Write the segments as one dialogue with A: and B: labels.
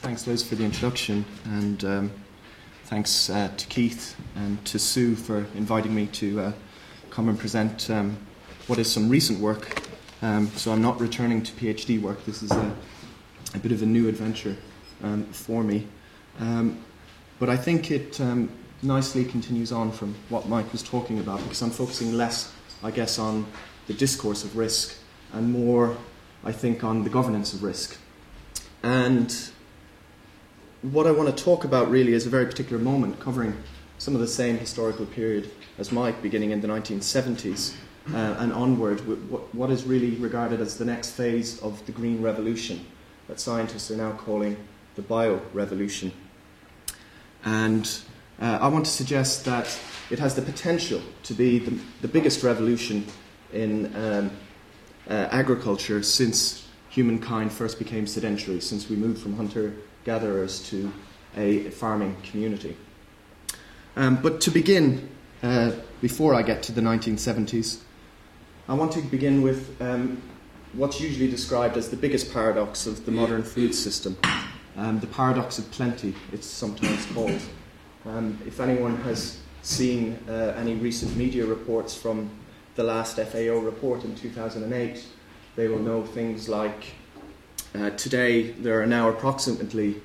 A: Thanks, Liz, for the introduction, and thanks to Keith and to Sue for inviting me to come and present what is some recent work. So I'm not returning to PhD work. This is a bit of a new adventure for me. But I think it nicely continues on from what Mike was talking about, because I'm focusing less, I guess, on the discourse of risk and more, I think, on the governance of risk. And what I want to talk about really is a very particular moment covering some of the same historical period as Mike, beginning in the 1970s and onward, what is really regarded as the next phase of the Green Revolution that scientists are now calling the Bio-Revolution. And I want to suggest that it has the potential to be the biggest revolution in agriculture since humankind first became sedentary, since we moved from hunter-gatherers to a farming community. But to begin, before I get to the 1970s, I want to begin with what's usually described as the biggest paradox of the modern food system, the paradox of plenty, it's sometimes called. If anyone has seen any recent media reports from the last FAO report in 2008, they will know things like today there are now approximately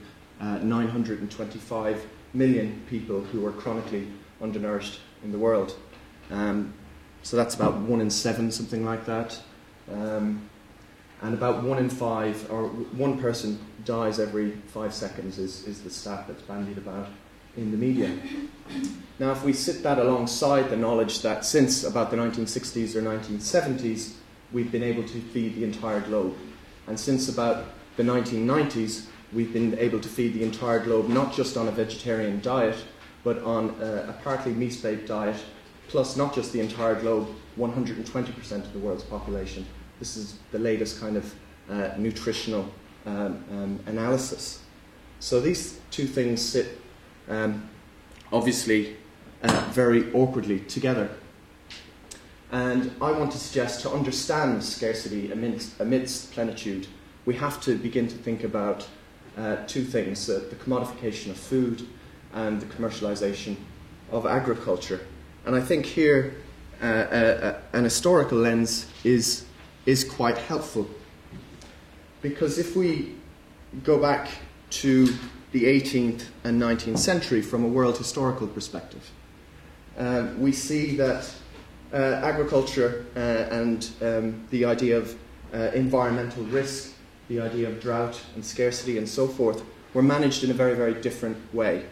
A: 925 million people who are chronically undernourished in the world. So that's about 1 in 7, something like that. And about 1 in 5, or 1 person dies every 5 seconds is the stat that's bandied about in the media. Now, if we sit that alongside the knowledge that since about the 1960s or 1970s, we've been able to feed the entire globe. And since about the 1990s, we've been able to feed the entire globe not just on a vegetarian diet, but on a partly meat-based diet, plus not just the entire globe, 120% of the world's population. This is the latest kind of nutritional analysis. So these two things sit obviously very awkwardly together. And I want to suggest to understand scarcity amidst plenitude, we have to begin to think about two things, the commodification of food and the commercialization of agriculture. And I think here an historical lens is quite helpful. Because if we go back to the 18th and 19th century from a world historical perspective, we see that agriculture and the idea of environmental risk, the idea of drought and scarcity and so forth, were managed in a very, very different way.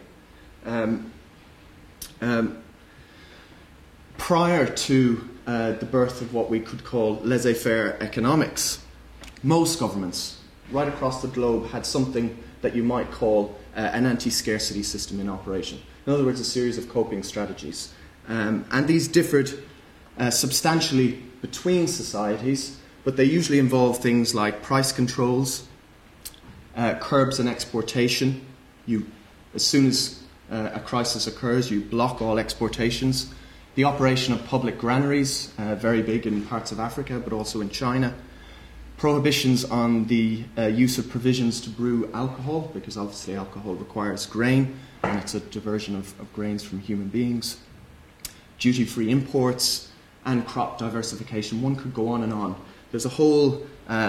A: Prior to the birth of what we could call laissez-faire economics, most governments right across the globe had something that you might call an anti-scarcity system in operation. In other words, a series of coping strategies. And these differed substantially between societies, but they usually involve things like price controls, curbs on exportation. As soon as a crisis occurs, you block all exportations. The operation of public granaries, very big in parts of Africa, but also in China. Prohibitions on the use of provisions to brew alcohol, because obviously alcohol requires grain, and it's a diversion of grains from human beings. Duty-free imports and crop diversification. One could go on and on. There's a whole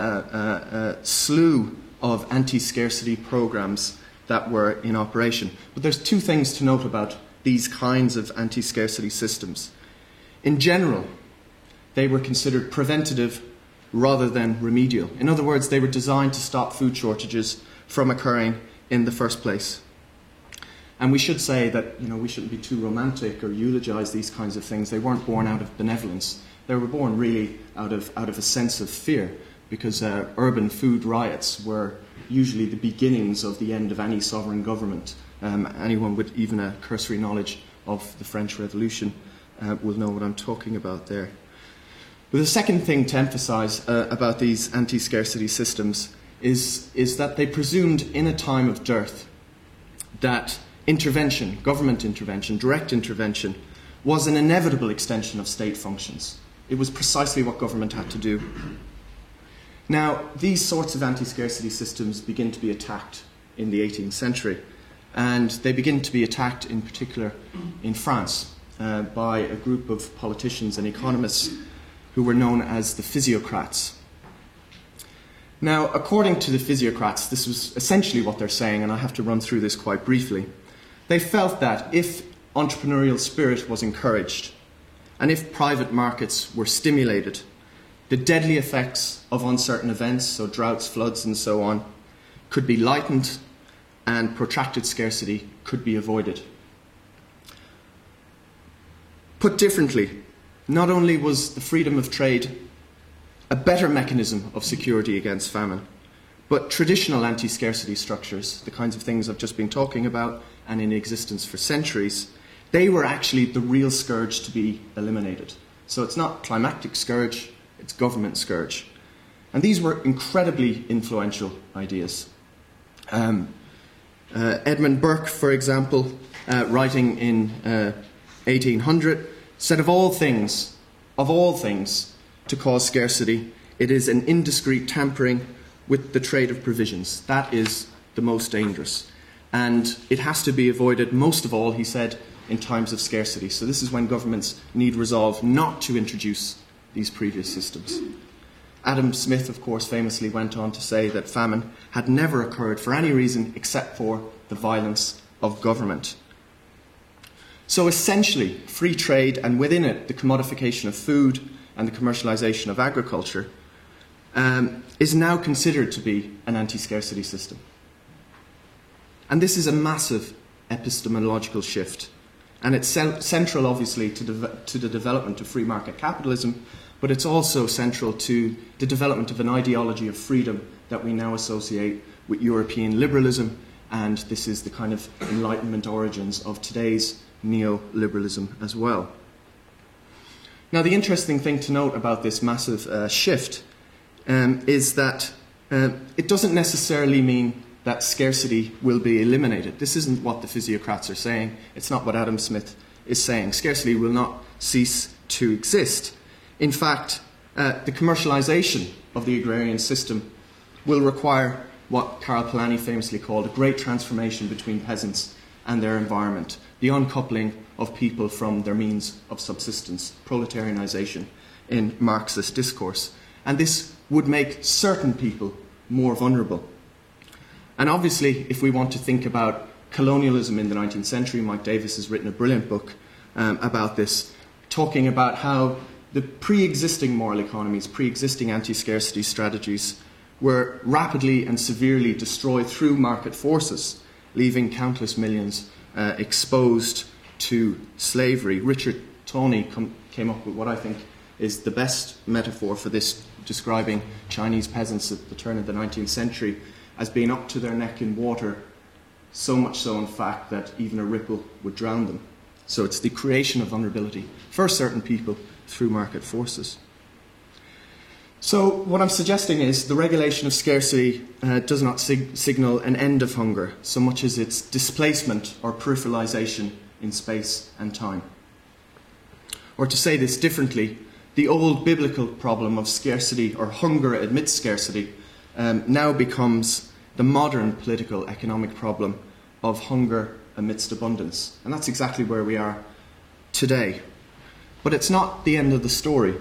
A: slew of anti-scarcity programs that were in operation. But there's two things to note about these kinds of anti-scarcity systems. In general, they were considered preventative rather than remedial. In other words, they were designed to stop food shortages from occurring in the first place. And we should say that we shouldn't be too romantic or eulogize these kinds of things. They weren't born out of benevolence. They were born really out of a sense of fear, because urban food riots were usually the beginnings of the end of any sovereign government. Anyone with even a cursory knowledge of the French Revolution will know what I'm talking about there. But the second thing to emphasize about these anti-scarcity systems is that they presumed in a time of dearth that intervention, government intervention, direct intervention, was an inevitable extension of state functions. It was precisely what government had to do. Now, these sorts of anti-scarcity systems begin to be attacked in the 18th century. And they begin to be attacked, in particular in France, by a group of politicians and economists who were known as the physiocrats. Now, according to the physiocrats, this was essentially what they're saying, and I have to run through this quite briefly. They felt that if entrepreneurial spirit was encouraged, and if private markets were stimulated, the deadly effects of uncertain events, so droughts, floods, and so on, could be lightened, and protracted scarcity could be avoided. Put differently, not only was the freedom of trade a better mechanism of security against famine, but traditional anti-scarcity structures, the kinds of things I've just been talking about and in existence for centuries, they were actually the real scourge to be eliminated. So it's not climactic scourge, it's government scourge. And these were incredibly influential ideas. Edmund Burke, for example, writing in 1800, said of all things, to cause scarcity, it is an indiscreet tampering with the trade of provisions. That is the most dangerous. And it has to be avoided, most of all, he said, in times of scarcity. So this is when governments need resolve not to introduce these previous systems. Adam Smith, of course, famously went on to say that famine had never occurred for any reason except for the violence of government. So essentially, free trade, and within it, the commodification of food and the commercialization of agriculture, is now considered to be an anti-scarcity system. And this is a massive epistemological shift. And it's central, obviously, to the development of free market capitalism, but it's also central to the development of an ideology of freedom that we now associate with European liberalism, and this is the kind of Enlightenment origins of today's neoliberalism as well. Now, the interesting thing to note about this massive shift is that it doesn't necessarily mean that scarcity will be eliminated. This isn't what the physiocrats are saying. It's not what Adam Smith is saying. Scarcity will not cease to exist. In fact, the commercialization of the agrarian system will require what Karl Polanyi famously called a great transformation between peasants and their environment, the uncoupling of people from their means of subsistence, proletarianization in Marxist discourse. And this would make certain people more vulnerable. And obviously, if we want to think about colonialism in the 19th century, Mike Davis has written a brilliant book about this, talking about how the pre-existing moral economies, pre-existing anti-scarcity strategies were rapidly and severely destroyed through market forces, leaving countless millions exposed to slavery. Richard Tawney came up with what I think is the best metaphor for this, describing Chinese peasants at the turn of the 19th century as being up to their neck in water, so much so, in fact, that even a ripple would drown them. So it's the creation of vulnerability for certain people through market forces. So what I'm suggesting is the regulation of scarcity does not signal an end of hunger, so much as its displacement or peripheralization in space and time. Or to say this differently, the old biblical problem of scarcity or hunger amidst scarcity now becomes the modern political economic problem of hunger amidst abundance. And that's exactly where we are today. But it's not the end of the story.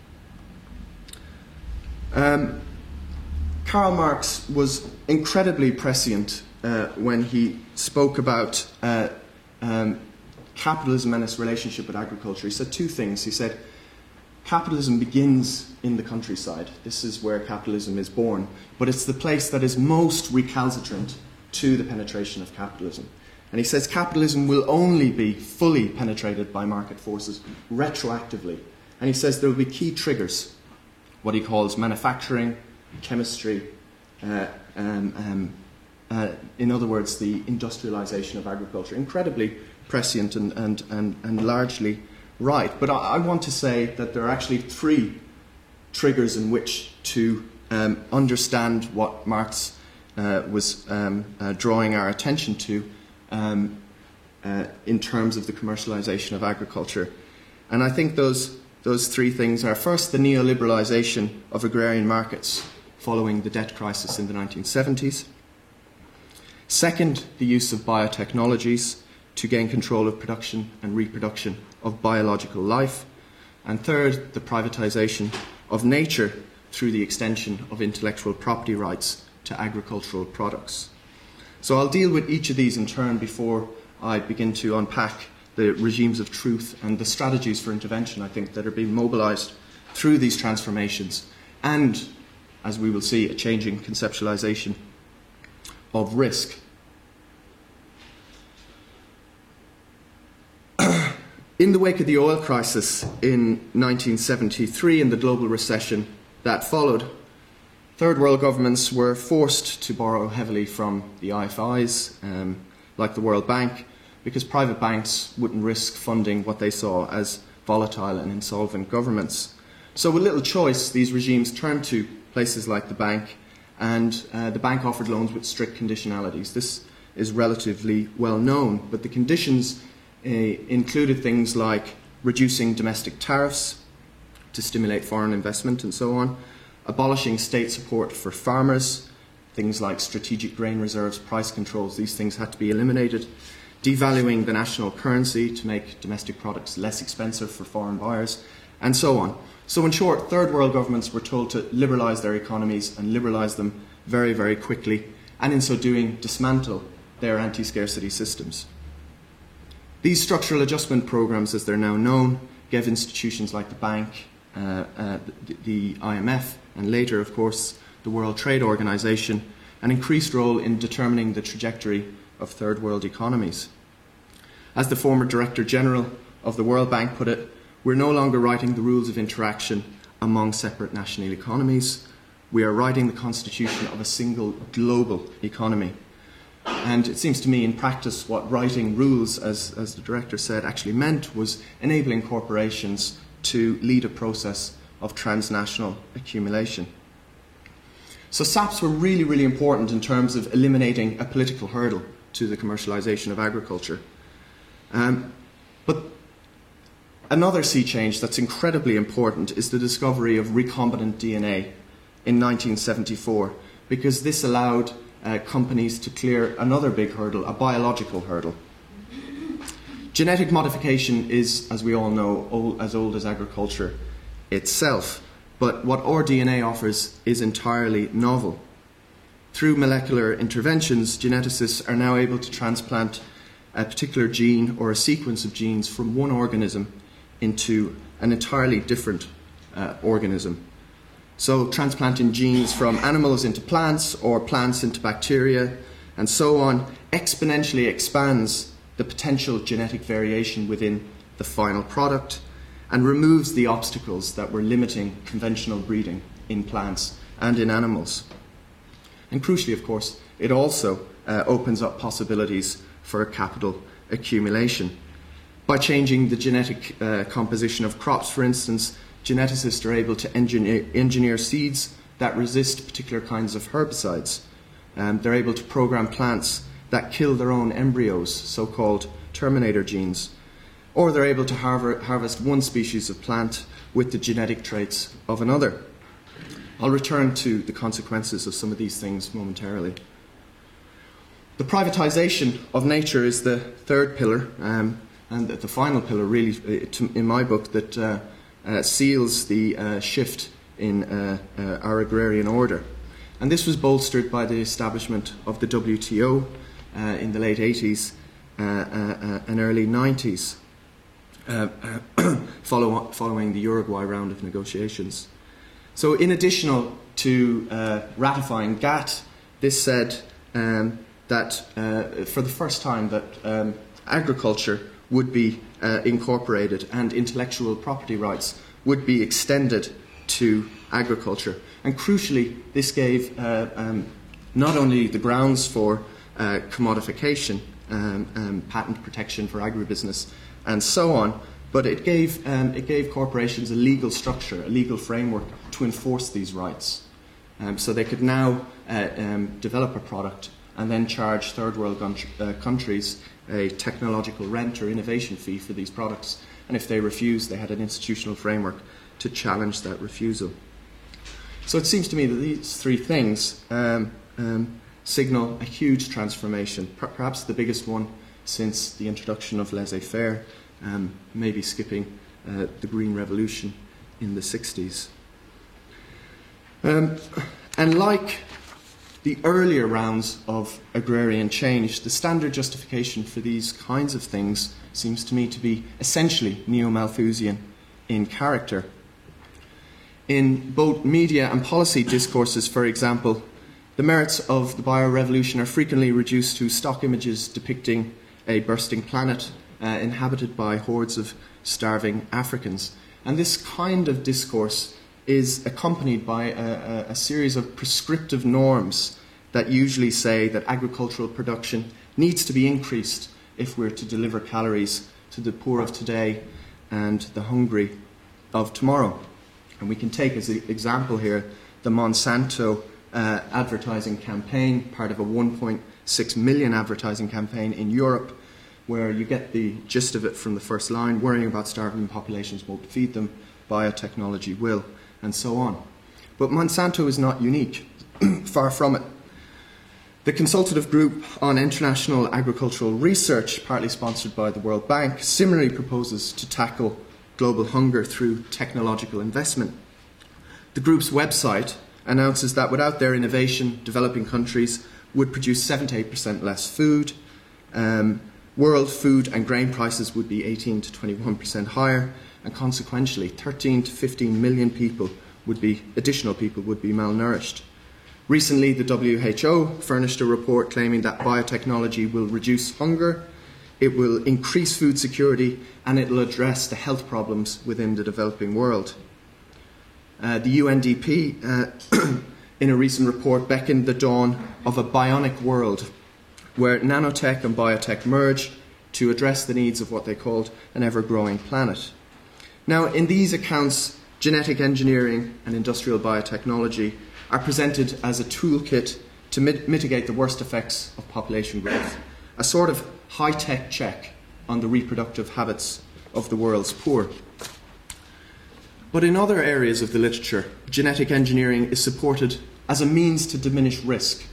A: Karl Marx was incredibly prescient when he spoke about capitalism and its relationship with agriculture. He said two things. He said, capitalism begins in the countryside. This is where capitalism is born. But it's the place that is most recalcitrant to the penetration of capitalism. And he says capitalism will only be fully penetrated by market forces retroactively. And he says there will be key triggers, what he calls manufacturing, chemistry, in other words, the industrialization of agriculture. Incredibly prescient and largely right. But I want to say that there are actually three triggers in which to understand what Marx was drawing our attention to in terms of the commercialization of agriculture. And I think those three things are, first, the neoliberalization of agrarian markets following the debt crisis in the 1970s. Second, the use of biotechnologies to gain control of production and reproduction of biological life. And third, the privatization of nature through the extension of intellectual property rights to agricultural products. So I'll deal with each of these in turn before I begin to unpack the regimes of truth and the strategies for intervention, I think, that are being mobilized through these transformations, and, as we will see, a changing conceptualization of risk. In the wake of the oil crisis in 1973 and the global recession that followed, third world governments were forced to borrow heavily from the IFIs, like the World Bank, because private banks wouldn't risk funding what they saw as volatile and insolvent governments. So with little choice, these regimes turned to places like the bank, and the bank offered loans with strict conditionalities. This is relatively well known, but the conditions included things like reducing domestic tariffs to stimulate foreign investment and so on, abolishing state support for farmers, things like strategic grain reserves, price controls, these things had to be eliminated, devaluing the national currency to make domestic products less expensive for foreign buyers, and so on. So in short, third world governments were told to liberalise their economies and liberalise them very, very quickly, and in so doing dismantle their anti-scarcity systems. These structural adjustment programmes, as they're now known, gave institutions like the bank, the IMF, and later, of course, the World Trade Organization, an increased role in determining the trajectory of third world economies. As the former Director General of the World Bank put it, we're no longer writing the rules of interaction among separate national economies. We are writing the constitution of a single global economy. And it seems to me, in practice, what writing rules, as the Director said, actually meant was enabling corporations to lead a process of transnational accumulation. So SAPs were really, really important in terms of eliminating a political hurdle to the commercialisation of agriculture. But another sea change that's incredibly important is the discovery of recombinant DNA in 1974, because this allowed companies to clear another big hurdle, a biological hurdle. Genetic modification is, as we all know, as old as agriculture itself, but what our DNA offers is entirely novel. Through molecular interventions, geneticists are now able to transplant a particular gene or a sequence of genes from one organism into an entirely different organism. So transplanting genes from animals into plants or plants into bacteria and so on exponentially expands the potential genetic variation within the final product and removes the obstacles that were limiting conventional breeding in plants and in animals. And crucially, of course, it also opens up possibilities for capital accumulation. By changing the genetic composition of crops, for instance, geneticists are able to engineer seeds that resist particular kinds of herbicides. They're able to program plants that kill their own embryos, so-called terminator genes. Or they're able to harvest one species of plant with the genetic traits of another. I'll return to the consequences of some of these things momentarily. The privatization of nature is the third pillar, and the final pillar, really, in my book, that seals the shift in our agrarian order. And this was bolstered by the establishment of the WTO in the late 80s and early 90s, following the Uruguay round of negotiations. So in addition to ratifying GATT, this said that for the first time that agriculture would be incorporated and intellectual property rights would be extended to agriculture. And crucially, this gave not only the grounds for commodification, patent protection for agribusiness, and so on, but it gave corporations a legal structure, a legal framework to enforce these rights. So they could now develop a product and then charge third world countries a technological rent or innovation fee for these products. And if they refused, they had an institutional framework to challenge that refusal. So it seems to me that these three things signal a huge transformation, perhaps the biggest one since the introduction of laissez-faire, maybe skipping the Green Revolution in the 60s. And like the earlier rounds of agrarian change, the standard justification for these kinds of things seems to me to be essentially neo-Malthusian in character. In both media and policy discourses, for example, the merits of the biorevolution are frequently reduced to stock images depicting a bursting planet inhabited by hordes of starving Africans. And this kind of discourse is accompanied by a series of prescriptive norms that usually say that agricultural production needs to be increased if we're to deliver calories to the poor of today and the hungry of tomorrow. And we can take as an example here the Monsanto advertising campaign, part of a 1.6 million advertising campaign in Europe, where you get the gist of it from the first line: worrying about starving populations won't feed them, biotechnology will, and so on. But Monsanto is not unique, far from it. The Consultative Group on International Agricultural Research, partly sponsored by the World Bank, similarly proposes to tackle global hunger through technological investment. The group's website announces that without their innovation, developing countries would produce 7 to 8% less food. World food and grain prices would be 18 to 21% higher, and consequentially 13 to 15 million additional people would be malnourished. Recently, the WHO furnished a report claiming that biotechnology will reduce hunger, it will increase food security, and it will address the health problems within the developing world. The UNDP, in a recent report, beckoned the dawn of a bionic world where nanotech and biotech merge to address the needs of what they called an ever-growing planet. Now, in these accounts, genetic engineering and industrial biotechnology are presented as a toolkit to mitigate the worst effects of population growth, a sort of high-tech check on the reproductive habits of the world's poor. But in other areas of the literature, genetic engineering is supported as a means to diminish risk.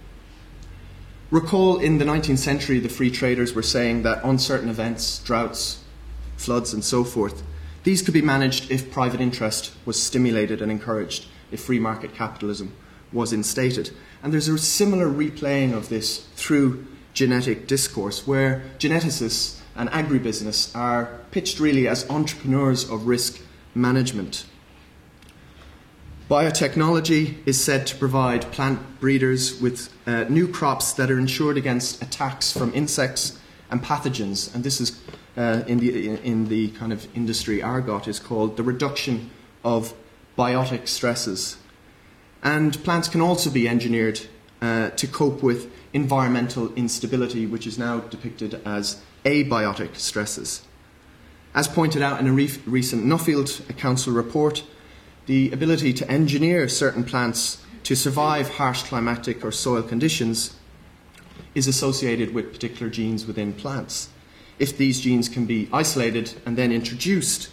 A: Recall in the 19th century, the free traders were saying that uncertain events, droughts, floods, and so forth, these could be managed if private interest was stimulated and encouraged, if free market capitalism was instated. And there's a similar replaying of this through genetic discourse, where geneticists and agribusiness are pitched really as entrepreneurs of risk management. Biotechnology is said to provide plant breeders with new crops that are insured against attacks from insects and pathogens, and this is in the kind of industry argot is called the reduction of biotic stresses. And plants can also be engineered to cope with environmental instability, which is now depicted as abiotic stresses. As pointed out in a recent Nuffield Council report, the ability to engineer certain plants to survive harsh climatic or soil conditions is associated with particular genes within plants. If these genes can be isolated and then introduced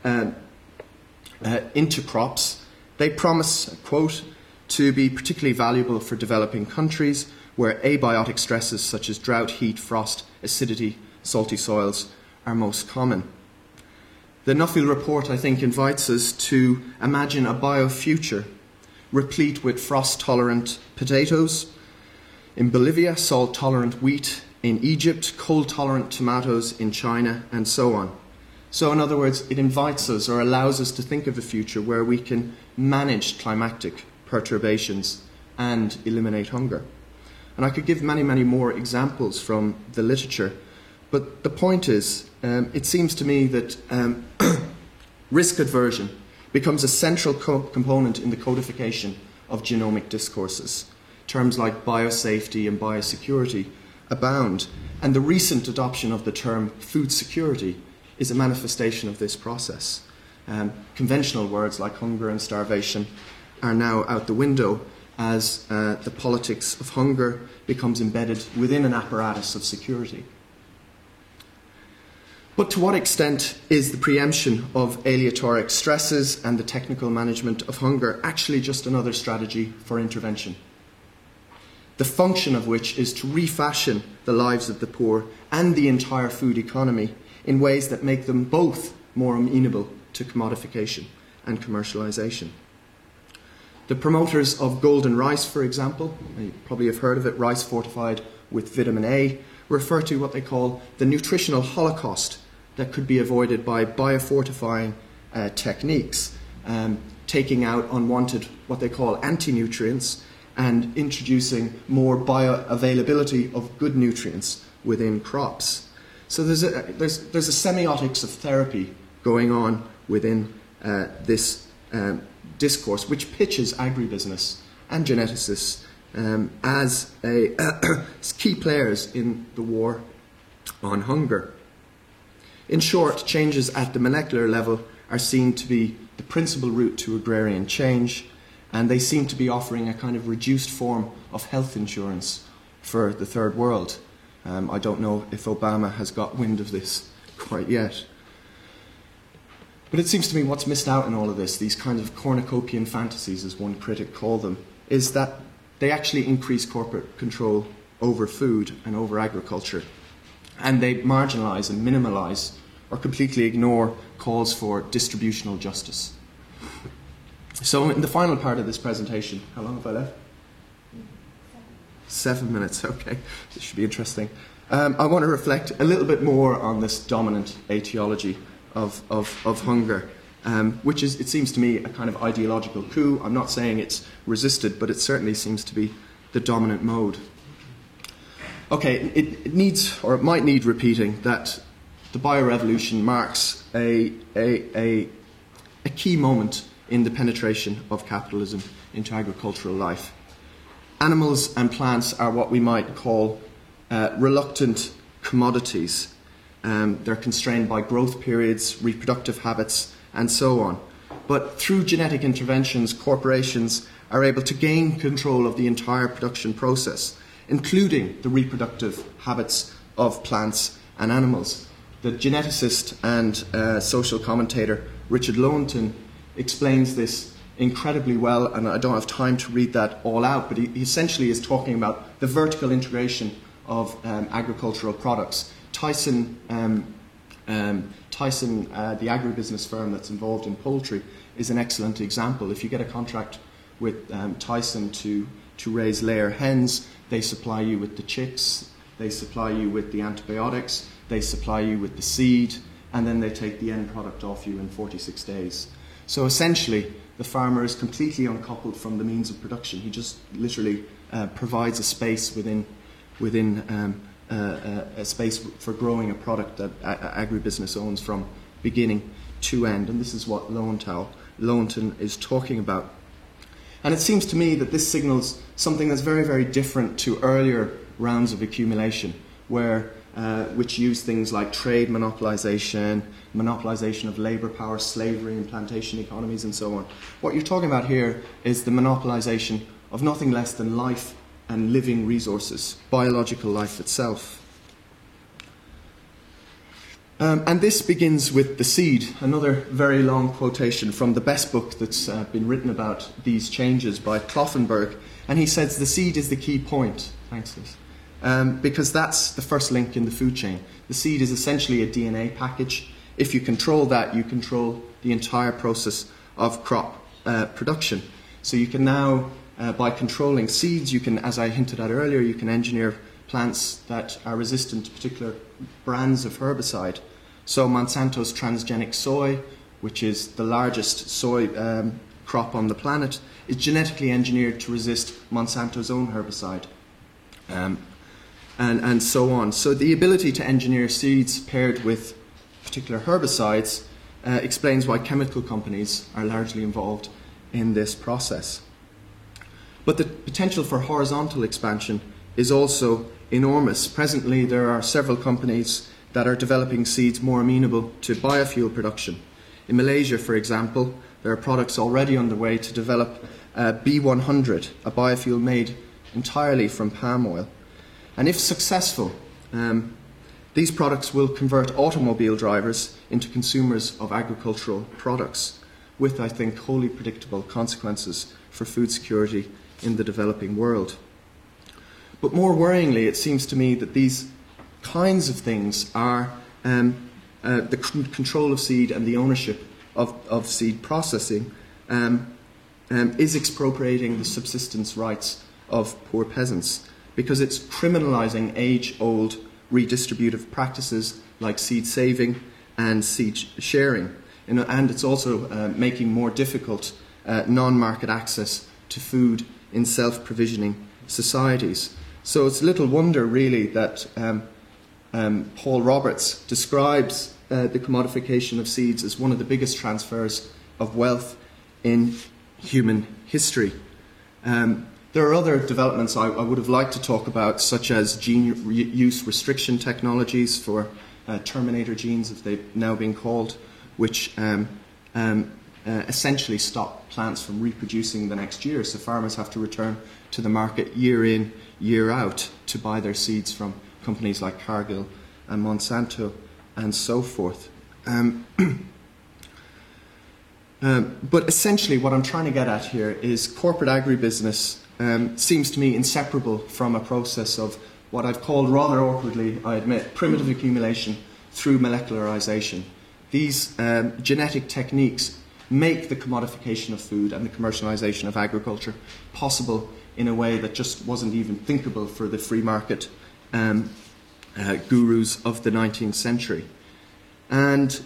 A: into crops, they promise, quote, to be particularly valuable for developing countries where abiotic stresses such as drought, heat, frost, acidity, salty soils are most common. The Nuffield report, I think, invites us to imagine a biofuture replete with frost-tolerant potatoes in Bolivia, salt-tolerant wheat in Egypt, cold-tolerant tomatoes in China, and so on. So, in other words, it invites us or allows us to think of a future where we can manage climatic perturbations and eliminate hunger. And I could give many, many more examples from the literature, but the point is, it seems to me that risk aversion becomes a central component in the codification of genomic discourses. Terms like biosafety and biosecurity abound, and the recent adoption of the term food security is a manifestation of this process. Conventional words like hunger and starvation are now out the window as the politics of hunger becomes embedded within an apparatus of security. But to what extent is the preemption of aleatoric stresses and the technical management of hunger actually just another strategy for intervention? the function of which is to refashion the lives of the poor and the entire food economy in ways that make them both more amenable to commodification and commercialization. The promoters of golden rice, for example, you probably have heard of it, rice fortified with vitamin A, refer to what they call the nutritional holocaust that could be avoided by biofortifying techniques, taking out unwanted, what they call anti-nutrients, and introducing more bioavailability of good nutrients within crops. So there's a semiotics of therapy going on within this discourse, which pitches agribusiness and geneticists as key players in the war on hunger. In short, changes at the molecular level are seen to be the principal route to agrarian change, and they seem to be offering a kind of reduced form of health insurance for the third world. I don't know if Obama has got wind of this quite yet. But it seems to me what's missed out in all of this, these kinds of cornucopian fantasies, as one critic called them, is that they actually increase corporate control over food and over agriculture. And they marginalise and minimalise or completely ignore calls for distributional justice. So in the final part of this presentation, how long have I left? 7 minutes, okay. This should be interesting. I want to reflect a little bit more on this dominant etiology of hunger, which is, it seems to me, a kind of ideological coup. I'm not saying it's resisted, but it certainly seems to be the dominant mode. Okay, it needs, or it might need repeating, that the biorevolution marks a key moment in the penetration of capitalism into agricultural life. Animals and plants are what we might call reluctant commodities. They're constrained by growth periods, reproductive habits, and so on. But through genetic interventions, corporations are able to gain control of the entire production process, including the reproductive habits of plants and animals. The geneticist and social commentator Richard Lowenton explains this incredibly well, and I don't have time to read that all out, but he essentially is talking about the vertical integration of agricultural products. Tyson, the agribusiness firm that's involved in poultry, is an excellent example. If you get a contract with Tyson to raise layer hens, they supply you with the chicks, they supply you with the antibiotics, they supply you with the seed, and then they take the end product off you in 46 days. So essentially, the farmer is completely uncoupled from the means of production. He just literally provides a space within a space for growing a product that agribusiness owns from beginning to end. And this is what Lowenton is talking about. And it seems to me that this signals something that's very, very different to earlier rounds of accumulation, which use things like trade monopolization of labor power, slavery and plantation economies and so on. What you're talking about here is the monopolization of nothing less than life and living resources, biological life itself. And this begins with the seed, another very long quotation from the best book that's been written about these changes by Kloffenberg. And he says the seed is the key point. Thanks, Liz. Because that's the first link in the food chain. The seed is essentially a DNA package. If you control that, you control the entire process of crop production. So you can now, by controlling seeds, you can, as I hinted at earlier, you can engineer plants that are resistant to particular brands of herbicide. So Monsanto's transgenic soy, which is the largest soy crop on the planet, is genetically engineered to resist Monsanto's own herbicide. And so on. So the ability to engineer seeds paired with particular herbicides explains why chemical companies are largely involved in this process. But the potential for horizontal expansion is also enormous. Presently, there are several companies that are developing seeds more amenable to biofuel production. In Malaysia, for example, there are products already underway to develop B100, a biofuel made entirely from palm oil. And if successful, these products will convert automobile drivers into consumers of agricultural products, with, I think, wholly predictable consequences for food security in the developing world. But more worryingly, it seems to me that these kinds of things are the control of seed and the ownership of seed processing is expropriating the subsistence rights of poor peasants, because it's criminalising age-old redistributive practices like seed saving and seed sharing. And it's also making more difficult non-market access to food in self-provisioning societies. So it's little wonder, really, that Paul Roberts describes the commodification of seeds as one of the biggest transfers of wealth in human history. There are other developments I would have liked to talk about, such as gene use restriction technologies for terminator genes, as they've now been called, which essentially stop plants from reproducing the next year. So farmers have to return to the market year in, year out to buy their seeds from companies like Cargill and Monsanto and so forth. But essentially what I'm trying to get at here is corporate agribusiness seems to me inseparable from a process of what I've called, rather awkwardly, I admit, primitive accumulation through molecularization. These genetic techniques make the commodification of food and the commercialization of agriculture possible in a way that just wasn't even thinkable for the free market gurus of the 19th century. And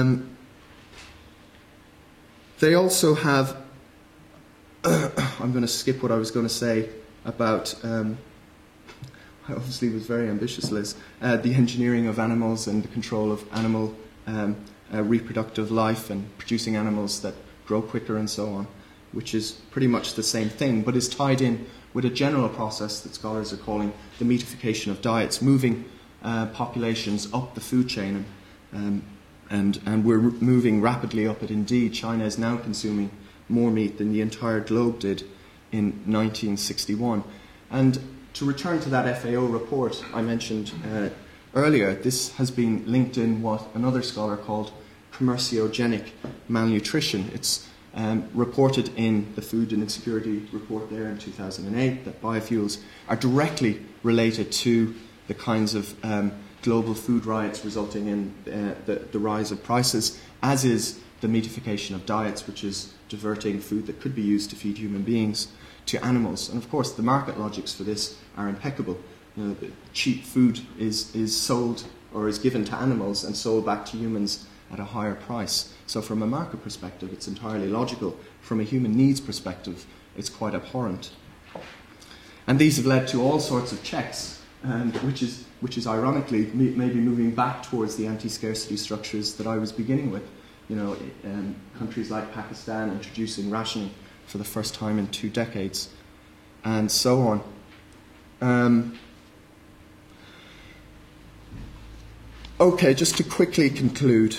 A: they also have, I'm going to skip what I was going to say about, I obviously was very ambitious, Liz, the engineering of animals and the control of animal reproductive life and producing animals that grow quicker and so on, which is pretty much the same thing, but is tied in with a general process that scholars are calling the meatification of diets, moving populations up the food chain. And we're moving rapidly up it indeed. China is now consuming more meat than the entire globe did in 1961. And to return to that FAO report I mentioned earlier, this has been linked in what another scholar called commerciogenic malnutrition. It's reported in the Food and Insecurity report there in 2008 that biofuels are directly related to the kinds of global food riots resulting in the rise of prices, as is the meatification of diets, which is diverting food that could be used to feed human beings to animals. And of course, the market logics for this are impeccable. You know, cheap food is sold or is given to animals and sold back to humans at a higher price. So from a market perspective, it's entirely logical. From a human needs perspective, it's quite abhorrent. And these have led to all sorts of checks, which is ironically maybe moving back towards the anti-scarcity structures that I was beginning with. You know, countries like Pakistan introducing rationing for the first time in 2 decades, and so on. Okay, just to quickly conclude,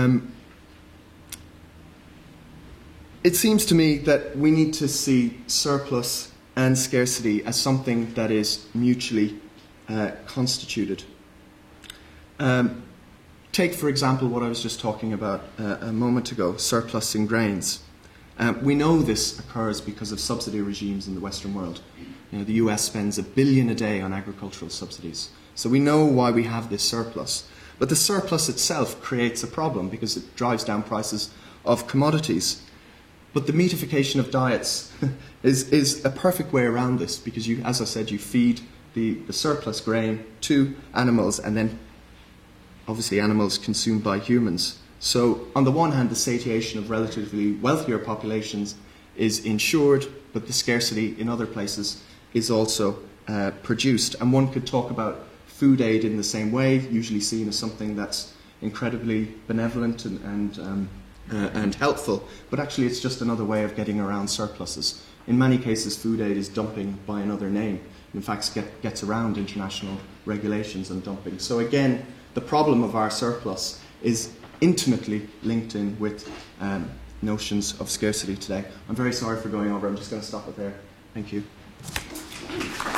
A: it seems to me that we need to see surplus and scarcity as something that is mutually constituted. Take, for example, what I was just talking about a moment ago, surplus in grains. We know this occurs because of subsidy regimes in the Western world. You know, the US spends $1 billion a day on agricultural subsidies. So we know why we have this surplus. But the surplus itself creates a problem because it drives down prices of commodities. But the meatification of diets is a perfect way around this, because you, as I said, you feed the surplus grain to animals, and then obviously animals consumed by humans. So on the one hand, the satiation of relatively wealthier populations is ensured, but the scarcity in other places is also produced. And one could talk about food aid in the same way, usually seen as something that's incredibly benevolent and helpful, but actually it's just another way of getting around surpluses. In many cases, food aid is dumping by another name. In fact, gets around international regulations on dumping. So again, the problem of our surplus is intimately linked in with notions of scarcity today. I'm very sorry for going over. I'm just going to stop it there. Thank you.